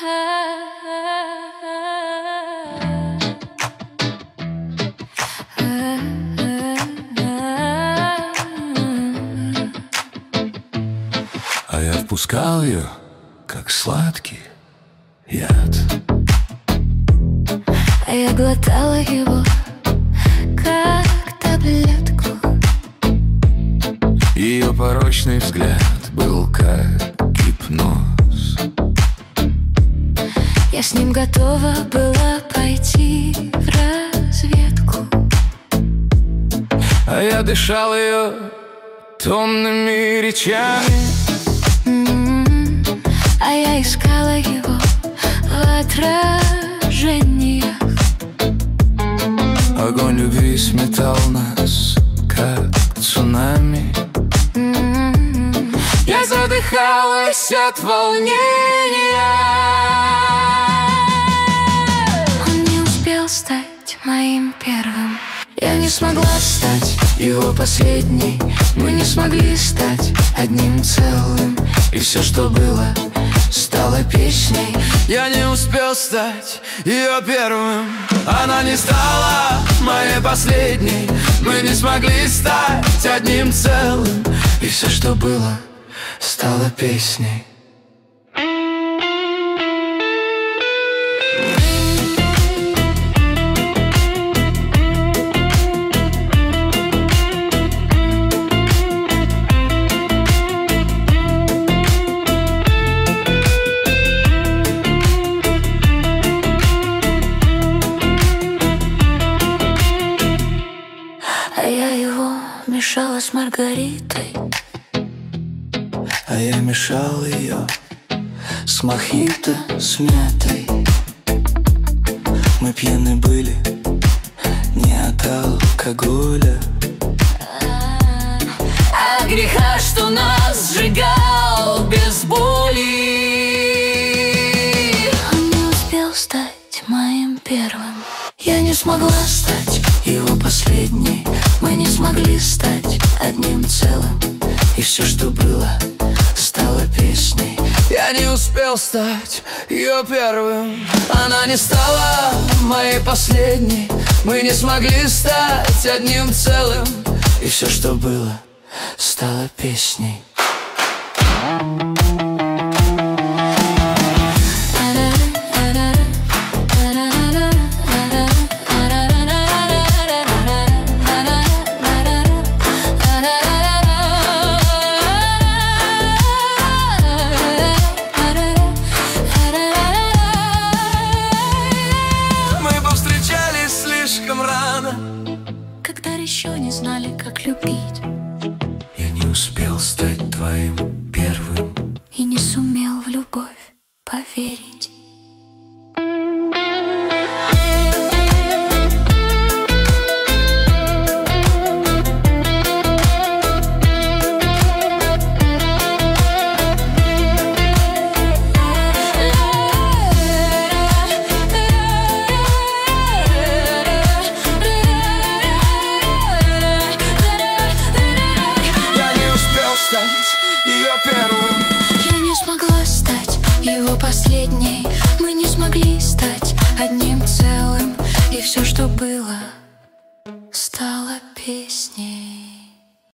А я впускал ее, как сладкий яд. А я глотала его, как таблетку. Ее порочный взгляд был как гипноз. Я с ним готова была пойти в разведку. А я дышал ее томными речами. А я искала его в отражениях. Огонь любви сметал нас, как цунами. Я задыхалась от волнения. Он не успел стать моим первым. Я не смогла стать его последней. Мы не смогли стать одним целым. И все, что было, стало песней. Я не успел стать ее первым. Она не стала моей последней. Мы не смогли стать одним целым. И все, что было, стало песней. А я его мешала с Маргаритой. А я мешал ее с мохито, с мятой. Мы пьяны были не от алкоголя, а греха, что нас сжигал без боли. Он не успел стать моим первым. Я не смогла стать его последней. Мы не смогли стать одним целым. И все, что было, стало песней. Я не успел стать ее первым. Она не стала моей последней. Мы не смогли стать одним целым. И все, что было, стало песней. Когда еще не знали, как любить. Я не успел стать твоим первым. И не сумел в любовь поверить. Ее первым. Я не смогла стать его последней. Мы не смогли стать одним целым. И все, что было,